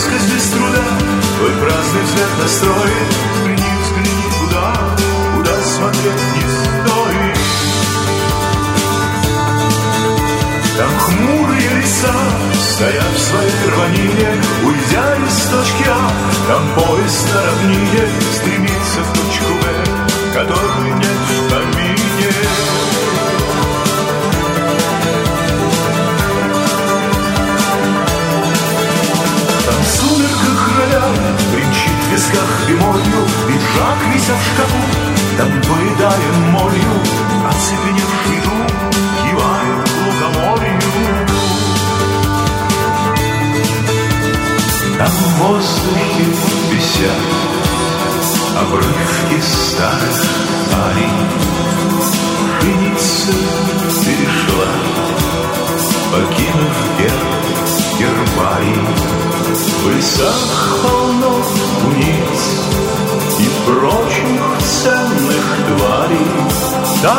резкость без труда твой праздный взгляд настроит. Взгляни, взгляни куда смотреть не стоит. Там хмурые леса стоят в своей рванине, уйдя из точки А. Там поезд на равнине стремится в точку Б, которой нет в помине. Там в сумерках роля бренчит в висках бемолью, пиджак вися в шкафу, там поедаем молью, оцепеневший дум кивает лукоморью. Там в воздухе висят обрывки старых арий. Пшеница перешла, покинув гербарий. В лесах полно куниц и прочих ценных тварей. Да.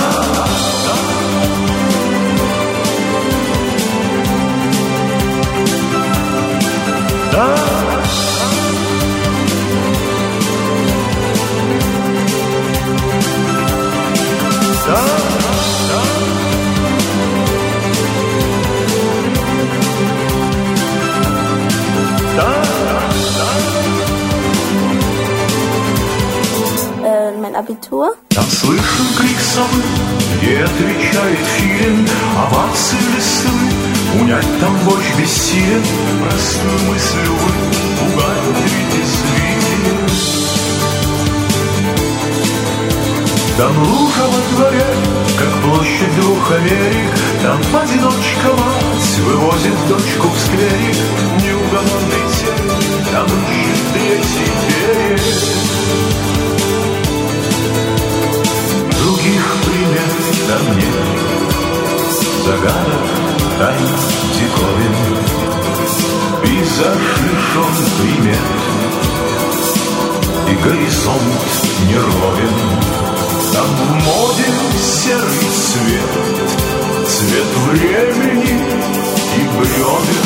Mein Abitur. Там слышен крик совы, где отвечает филин, овации листвы. Унять там вождь бессилен, простую мысль, увы, пугают виде свидетель. Там лужа во дворе, как площадь двух Америк. Там одиночка мать вывозит дочку в скверик. Неугомонный тень, там ищет третий берег. Других примет там нет, загадок, тайн, диковин. Пейзаж лишен примет, и горизонт неровен. Там в моде серый цвет, цвет времени и бревен.